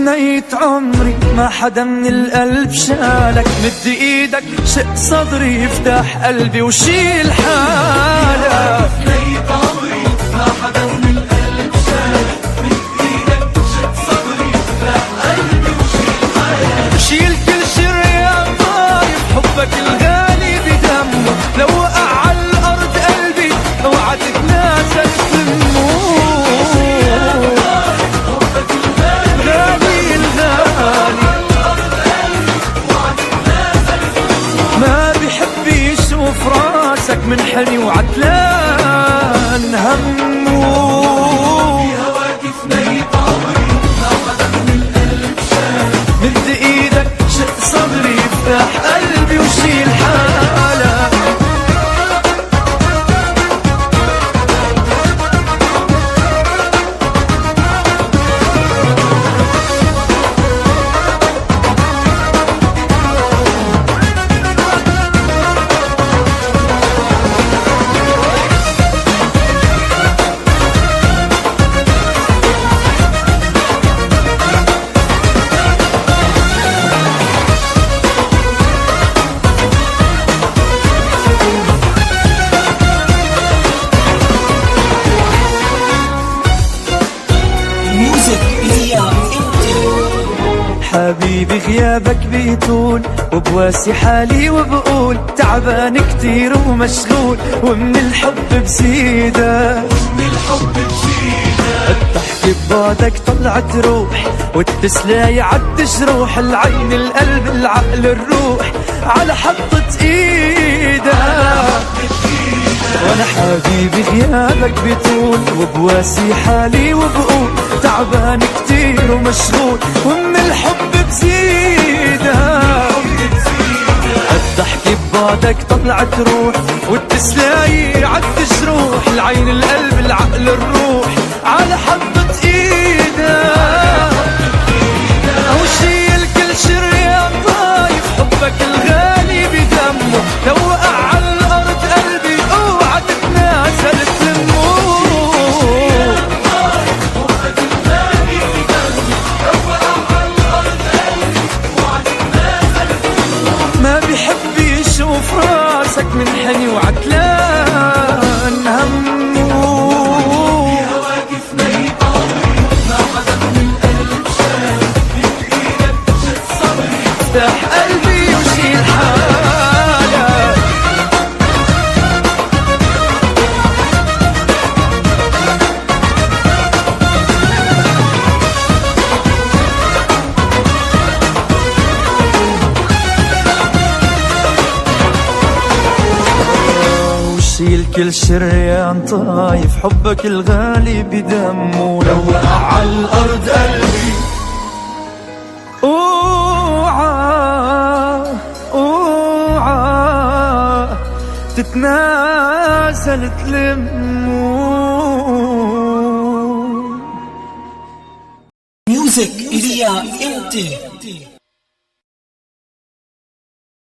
فنيت عمري ما حدا من القلب شالك، مد ايدك شق صدري يفتح قلبي وشيل حالك. فنيت عمري ما حدا من القلب شالك، مد ايدك شق صدري يفتح قلبي وشيل حالك. شيل كل شريان طايف حبك الغالي بدمه، لو وقع على الارض قلبي اوعى تتنازل تمه. ما بيحب يشوف راسك منحني وعتلان همه. بهواك فنيت عمري ما حدا من القلب شالك، مد ايدك شق صدري يفتح قلبي وشيل حالك. حبيبي غيابك بيطول وبواسي حالي وبقول تعبان كتير ومشغول، ومن الحب بزيدك الضحك ببعدك طلعت روح، والتسلاي عد جروح العين القلب العقل الروح على حطة ايدك. وانا حبيبي غيابك بيطول وبواسي حالي وبقول تعبان كتير ومشغول، ومن الحب بزيدك الضحك ببعدك طلعت روح، والتسلاي عد جروح العين القلب العقل الروح على حطة ايدك. وشيل كل شريان طايف حبك الغالي بدمه، لو وقع على الارض قلبي اوعى تتنازل تلمه. ما بيحب يشوف راسك منحني وعتلان همه. بهواك فنيت عمري ما حدا من القلب شالك، مد ايدك شق صدري يفتح قلبي وشيل حالك. شيل كل شريان طايف حبك الغالي بدمه، لو وقع على الارض قلبي اوعى اوعى تتنازل تلمه. ميوزك إليا انت